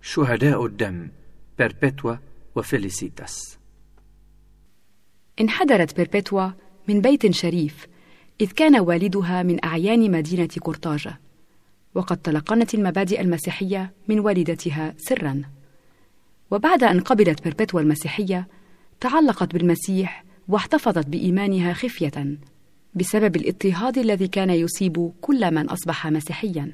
شهداء الدم بيربيتوا وفيليسيتاس. انحدرت بيربيتوا من بيت شريف، إذ كان والدها من أعيان مدينة قرطاجة، وقد تلقنت المبادئ المسيحية من والدتها سراً. وبعد أن قبلت بيربيتوا المسيحية، تعلقت بالمسيح واحتفظت بإيمانها خفية بسبب الاضطهاد الذي كان يصيب كل من أصبح مسيحياً.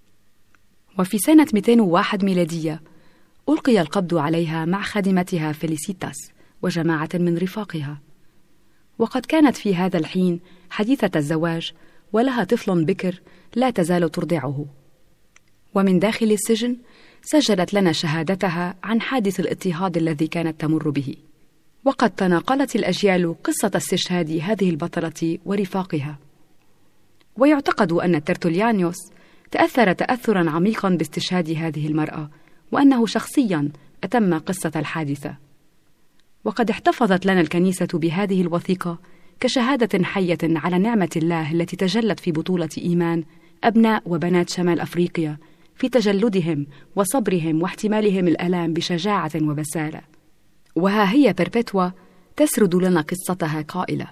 وفي سنة 201 ميلادية ألقي القبض عليها مع خادمتها فيليسيتاس وجماعة من رفاقها، وقد كانت في هذا الحين حديثة الزواج ولها طفل بكر لا تزال ترضعه. ومن داخل السجن سجلت لنا شهادتها عن حادث الاضطهاد الذي كانت تمر به، وقد تناقلت الأجيال قصة استشهاد هذه البطلة ورفاقها. ويعتقد أن ترتوليانيوس تأثر تأثرا عميقا باستشهاد هذه المرأة، وأنه شخصيا أتم قصة الحادثة. وقد احتفظت لنا الكنيسة بهذه الوثيقة كشهادة حية على نعمة الله التي تجلت في بطولة إيمان أبناء وبنات شمال أفريقيا في تجلدهم وصبرهم واحتمالهم الآلام بشجاعة وبسالة. وها هي بيربيتوا تسرد لنا قصتها قائلة: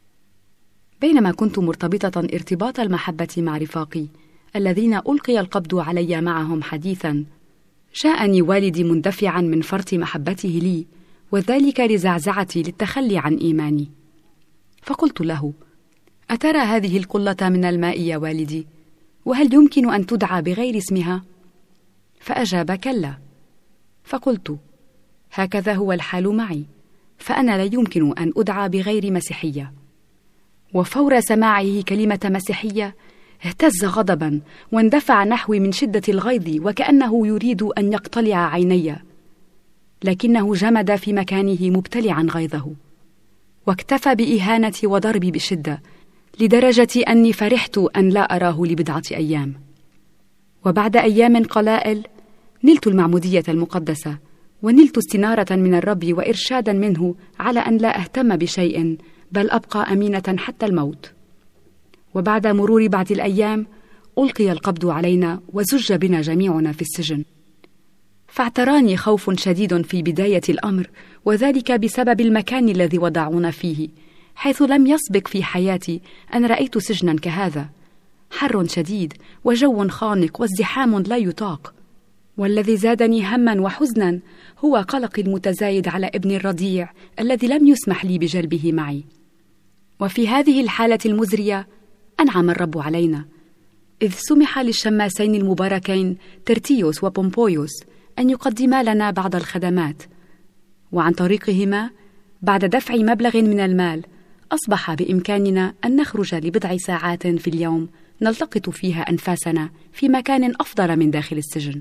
بينما كنت مرتبطة ارتباط المحبة مع رفاقي الذين ألقي القبض علي معهم حديثا، جاءني والدي مندفعا من فرط محبته لي، وذلك لزعزعتي للتخلي عن إيماني. فقلت له: أترى هذه القلة من الماء يا والدي؟ وهل يمكن أن تدعى بغير اسمها؟ فأجاب: كلا. فقلت: هكذا هو الحال معي، فأنا لا يمكن أن أدعى بغير مسيحية. وفور سماعه كلمة مسيحية اهتز غضبا واندفع نحوي من شدة الغيظ وكأنه يريد أن يقتلع عيني، لكنه جمد في مكانه مبتلعا غيظه، واكتفى بإهانتي وضربي بشدة لدرجة أني فرحت أن لا أراه لبضعة أيام. وبعد أيام قلائل نلت المعمودية المقدسة، ونلت استنارة من الرب وإرشادا منه على أن لا أهتم بشيء بل أبقى أمينة حتى الموت. وبعد مرور بعض الأيام ألقي القبض علينا وزج بنا جميعنا في السجن. فاعتراني خوف شديد في بداية الأمر، وذلك بسبب المكان الذي وضعونا فيه، حيث لم يسبق في حياتي أن رأيت سجنا كهذا، حر شديد وجو خانق وازدحام لا يطاق. والذي زادني هما وحزنا هو قلقي المتزايد على ابني الرضيع الذي لم يسمح لي بجلبه معي. وفي هذه الحالة المزرية أنعم الرب علينا، إذ سمح للشماسين المباركين ترتيوس وبومبويوس أن يقدما لنا بعض الخدمات، وعن طريقهما بعد دفع مبلغ من المال أصبح بإمكاننا أن نخرج لبضع ساعات في اليوم نلتقط فيها أنفاسنا في مكان أفضل من داخل السجن.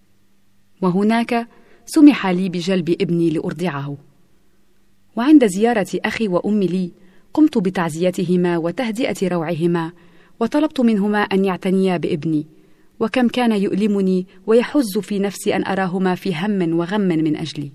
وهناك سمح لي بجلب ابني لأرضعه. وعند زيارة أخي وأمي لي قمت بتعزيتهما وتهدئة روعهما، وطلبت منهما أن يعتنيا بابني، وكم كان يؤلمني ويحز في نفسي أن أراهما في هم وغم من أجلي.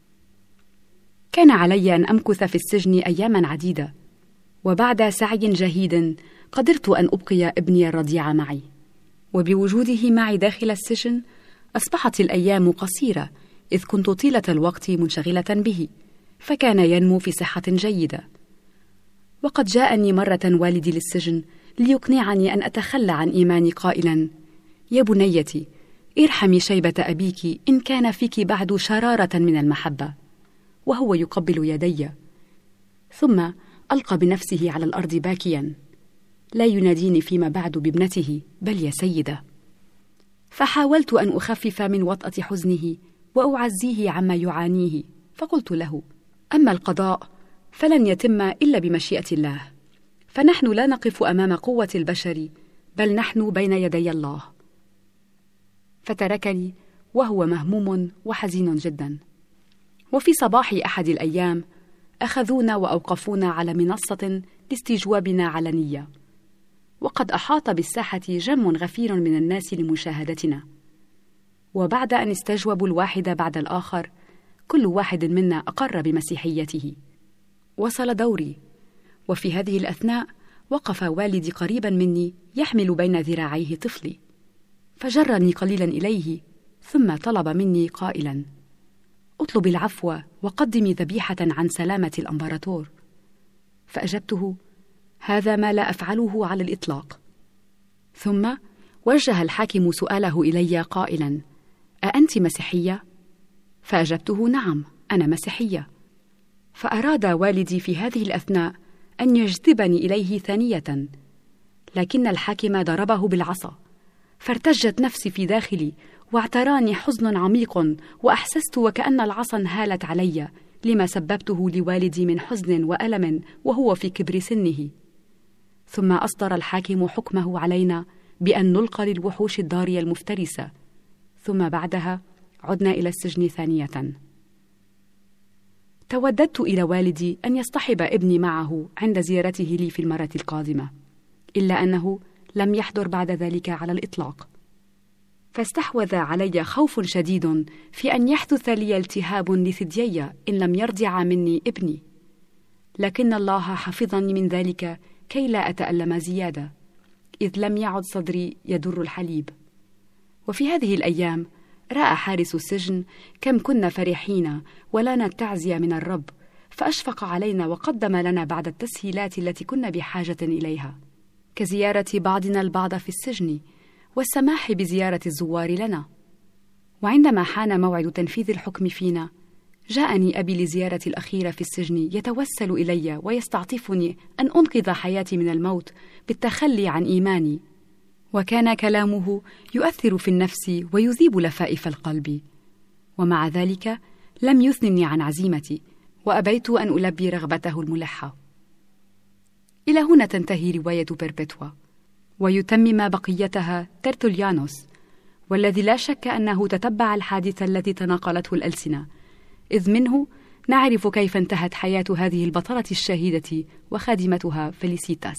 كان علي أن أمكث في السجن أياما عديدة، وبعد سعي جهيد قدرت أن أبقي ابني الرضيع معي. وبوجوده معي داخل السجن أصبحت الأيام قصيرة، إذ كنت طيلة الوقت منشغلة به، فكان ينمو في صحة جيدة. وقد جاءني مرة والدي للسجن ليقنعني أن أتخلى عن إيماني قائلا: يا بنيتي، ارحمي شيبة أبيك إن كان فيك بعد شرارة من المحبة. وهو يقبل يدي، ثم ألقى بنفسه على الأرض باكيا، لا يناديني فيما بعد بابنته بل يا سيدة. فحاولت أن أخفف من وطأة حزنه وأعزيه عما يعانيه، فقلت له: أما القضاء فلن يتم إلا بمشيئة الله، فنحن لا نقف أمام قوة البشر بل نحن بين يدي الله. فتركني وهو مهموم وحزين جدا. وفي صباح أحد الأيام أخذونا وأوقفونا على منصة لاستجوابنا علنية، وقد أحاط بالساحة جم غفير من الناس لمشاهدتنا. وبعد أن استجوبوا الواحد بعد الآخر كل واحد منا أقر بمسيحيته. وصل دوري، وفي هذه الأثناء وقف والدي قريبا مني يحمل بين ذراعيه طفلي، فجرني قليلا إليه ثم طلب مني قائلا: اطلب العفو وقدمي ذبيحة عن سلامة الأمبراطور. فأجبته: هذا ما لا أفعله على الإطلاق. ثم وجه الحاكم سؤاله إلي قائلا: أأنت مسيحية؟ فأجبته: نعم، أنا مسيحية. فأراد والدي في هذه الأثناء أن يجذبني إليه ثانية، لكن الحاكم ضربه بالعصا، فارتجت نفسي في داخلي واعتراني حزن عميق، وأحسست وكأن العصا انهالت علي لما سببته لوالدي من حزن وألم وهو في كبر سنه. ثم أصدر الحاكم حكمه علينا بأن نلقى للوحوش الضارية المفترسة، ثم بعدها عدنا إلى السجن ثانية. توددت إلى والدي أن يصطحب ابني معه عند زيارته لي في المرة القادمة، إلا أنه لم يحضر بعد ذلك على الإطلاق. فاستحوذ علي خوف شديد في أن يحدث لي التهاب لثديي إن لم يرضع مني ابني، لكن الله حفظني من ذلك كي لا أتألم زيادة، إذ لم يعد صدري يدر الحليب. وفي هذه الأيام رأى حارس السجن كم كنا فرحين ولنا التعزية من الرب، فأشفق علينا وقدم لنا بعض التسهيلات التي كنا بحاجة إليها، كزيارة بعضنا البعض في السجن والسماح بزيارة الزوار لنا. وعندما حان موعد تنفيذ الحكم فينا، جاءني أبي لزيارتي الأخيرة في السجن يتوسل إلي ويستعطفني أن أنقذ حياتي من الموت بالتخلي عن إيماني، وكان كلامه يؤثر في النفس ويذيب لفائف القلب. ومع ذلك لم يثنني عن عزيمتي، وأبيت أن ألبي رغبته الملحة. إلى هنا تنتهي رواية بيربتوا، ويتمم بقيتها ترتوليانوس، والذي لا شك أنه تتبع الحادثة التي تناقلته الألسنة، إذ منه نعرف كيف انتهت حياة هذه البطلة الشهيدة وخادمتها فيليسيتاس.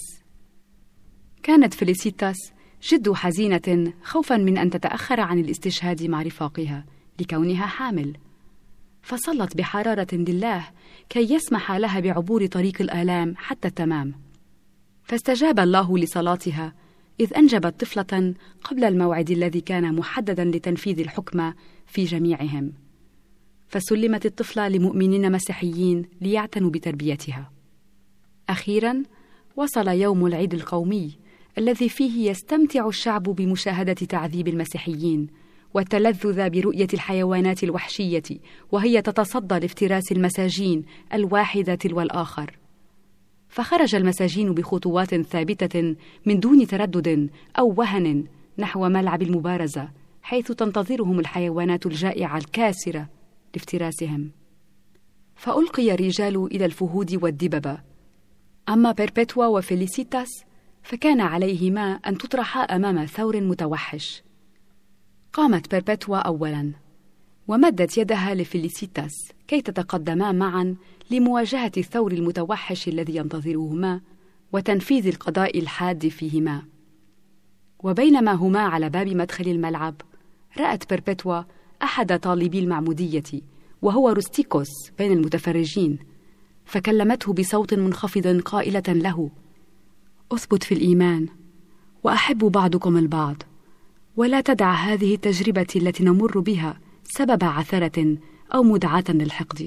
كانت فيليسيتاس جد حزينة خوفا من أن تتأخر عن الاستشهاد مع رفاقها لكونها حامل، فصلت بحرارة لله كي يسمح لها بعبور طريق الآلام حتى التمام، فاستجاب الله لصلاتها إذ أنجبت طفلة قبل الموعد الذي كان محددا لتنفيذ الحكم في جميعهم، فسلمت الطفلة لمؤمنين مسيحيين ليعتنوا بتربيتها. أخيرا وصل يوم العيد القومي الذي فيه يستمتع الشعب بمشاهدة تعذيب المسيحيين والتلذذ برؤية الحيوانات الوحشية وهي تتصدى لافتراس المساجين الواحد تلو الآخر. فخرج المساجين بخطوات ثابتة من دون تردد أو وهن نحو ملعب المبارزة، حيث تنتظرهم الحيوانات الجائعة الكاسرة لافتراسهم. فألقي الرجال إلى الفهود والدببة، أما بيربتوا وفيليسيتاس فكان عليهما أن تطرحا أمام ثور متوحش. قامت بيربتوا أولا ومدت يدها لفيليسيتاس كي تتقدما معا لمواجهة الثور المتوحش الذي ينتظرهما وتنفيذ القضاء الحاد فيهما. وبينما هما على باب مدخل الملعب، رأت بيربتوا أحد طالبي المعمودية وهو روستيكوس بين المتفرجين، فكلمته بصوت منخفض قائلة له: أثبت في الإيمان وأحب بعضكم البعض، ولا تدع هذه التجربة التي نمر بها سبب عثرة أو مدعاة للحقد.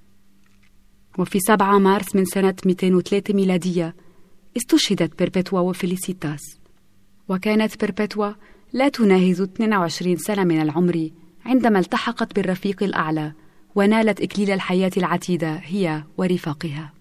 وفي 7 مارس من سنة 203 ميلادية استشهدت بيربتوا وفيليسيتاس، وكانت بيربتوا لا تناهز 22 سنة من العمر عندما التحقت بالرفيق الأعلى ونالت إكليل الحياة العتيدة هي ورفاقها.